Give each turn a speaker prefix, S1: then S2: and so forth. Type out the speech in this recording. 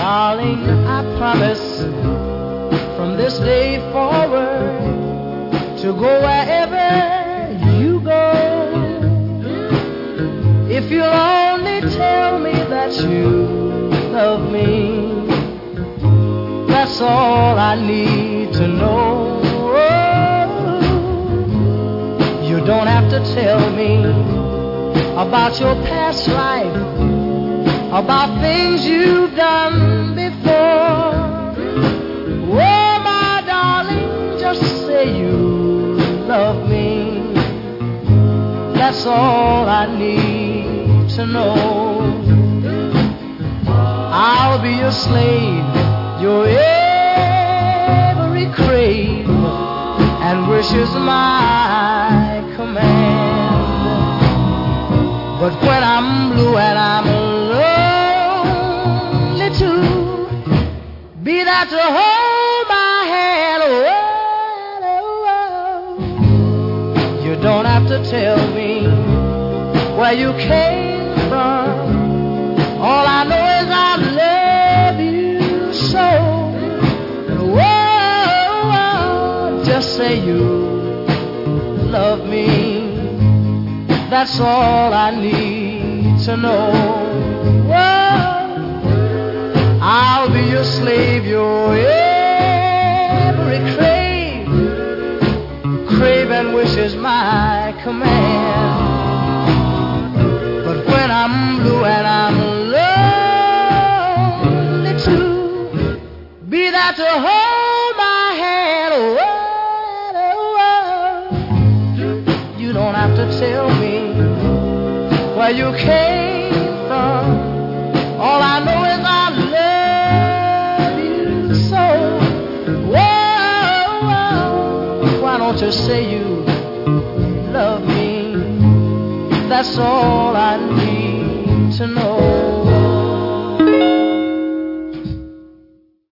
S1: Darling, I promise from this day forward to go wherever you go. If you'll only tell me that you love me, that's all I need to know. You don't have to tell me about your past life, about things you've done before. Oh, my darling, just say you love me. That's all I need to know. I'll be your slave, your every crave and wish is my command. But when I'm blue and I'm lonely too, be that to hold my hand. Oh, you don't have to tell me where you came from. All I know is I love you so. Whoa, just say you love me. That's all I need to know. Whoa, I'll be your slave, your every crave and wish is my command. But when I'm blue and I'm lonely too, be that to hold my hand. You don't have to tell me where you came from. All I know is I love you so. Whoa, why don't you say you love me? That's all I need.